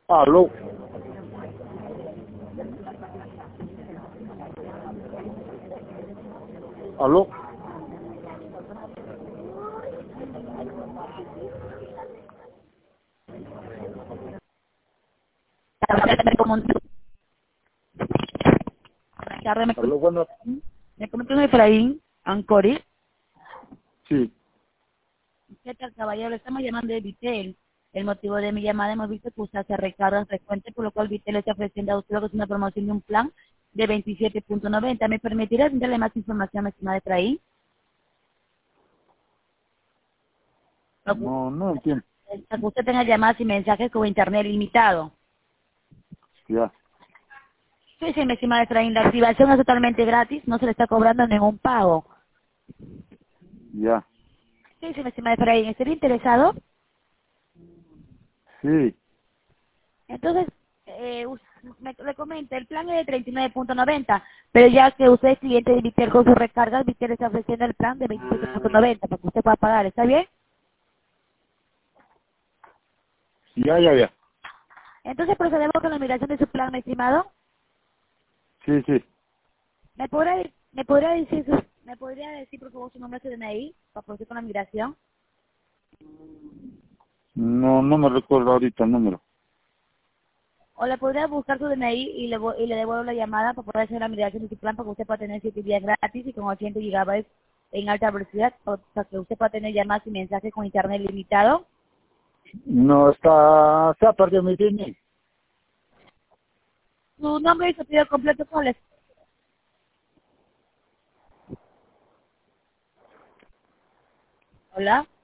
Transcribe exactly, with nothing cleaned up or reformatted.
Aló. Aló. Aló, bueno. Me comento Efraín Ancori. Sí. ¿Qué tal, caballero? Le estamos llamando de Vitel. El motivo de mi llamada, hemos visto que usted hace recargas frecuentes, por lo cual Vitel le está ofreciendo a usted lo que es una promoción de un plan de veintisiete punto noventa. ¿Me permitirá darle más información, estimada Efraín? No, no entiendo. Para que usted tenga llamadas y mensajes con internet limitado. Ya, Sí, sí, mi estimada Efraín, la activación es totalmente gratis, no se le está cobrando ningún pago. ya. Sí, sí, mi estimada Efraín, ¿estaría interesado? Sí. Entonces, eh, us- me, le comento, el plan es de treinta y nueve punto noventa, pero ya que usted es cliente de Vitel con sus recargas, Vitel está ofreciendo el plan de veintisiete punto noventa para que usted pueda pagar, ¿está bien? Ya, ya, ya. Entonces procedemos con la migración de su plan, mi estimado. Sí, sí. ¿Me podrá, me podrá decir su, me podría decir por favor su nombre y su D N I para proceder con la migración? No, no me recuerdo ahorita el número. O le podría buscar su D N I y le, vo- y le devuelvo la llamada para poder hacer la migración de su plan para que usted pueda tener siete días gratis y con ochenta gigabytes en alta velocidad o para que usted pueda tener llamadas y mensajes con internet limitado. No, está, está perdido mi D N I. Su nombre y su apellido completo, ¿cuál es? Hola.